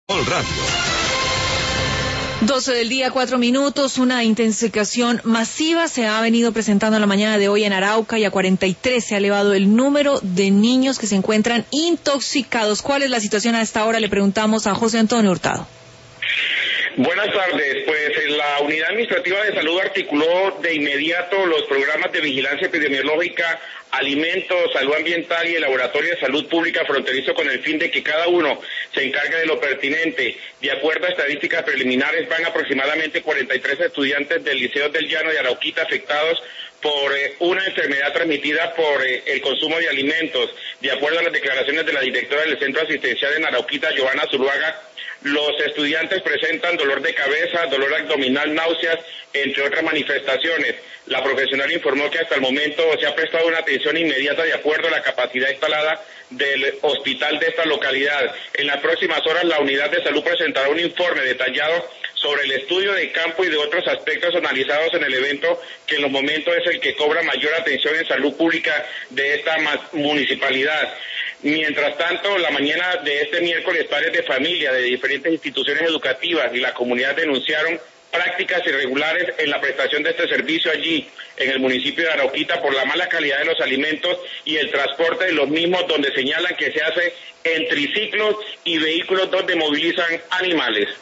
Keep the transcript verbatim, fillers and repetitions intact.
All Radio. doce del día, cuatro minutos, una intensificación masiva se ha venido presentando en la mañana de hoy en Arauca y a cuarenta y tres se ha elevado el número de niños que se encuentran intoxicados. ¿Cuál es la situación a esta hora? Le preguntamos a José Antonio Hurtado. Buenas tardes, pues la Unidad Administrativa de Salud articuló de inmediato los programas de vigilancia epidemiológica, alimentos, salud ambiental y el Laboratorio de Salud Pública Fronterizo con el fin de que cada uno se encargue de lo pertinente. De acuerdo a estadísticas preliminares, van aproximadamente cuarenta y tres estudiantes del Liceo del Llano de Arauquita afectados por eh, una enfermedad transmitida por eh, el consumo de alimentos. De acuerdo a las declaraciones de la directora del Centro Asistencial en Arauquita, Giovanna Zuluaga, los estudiantes presentan dolor de cabeza, dolor abdominal, náuseas, entre otras manifestaciones. La profesional informó que hasta el momento se ha prestado una atención inmediata de acuerdo a la capacidad instalada del hospital de esta localidad. En las próximas horas la unidad de salud presentará un informe detallado sobre el estudio de campo y de otros aspectos analizados en el evento, que en los momentos es el que cobra mayor atención en salud pública de esta municipalidad. Mientras tanto, la mañana de este miércoles, padres de familia de diferentes instituciones educativas y la comunidad denunciaron prácticas irregulares en la prestación de este servicio allí, en el municipio de Arauquita, por la mala calidad de los alimentos y el transporte de los mismos, donde señalan que se hace en triciclos y vehículos donde movilizan animales.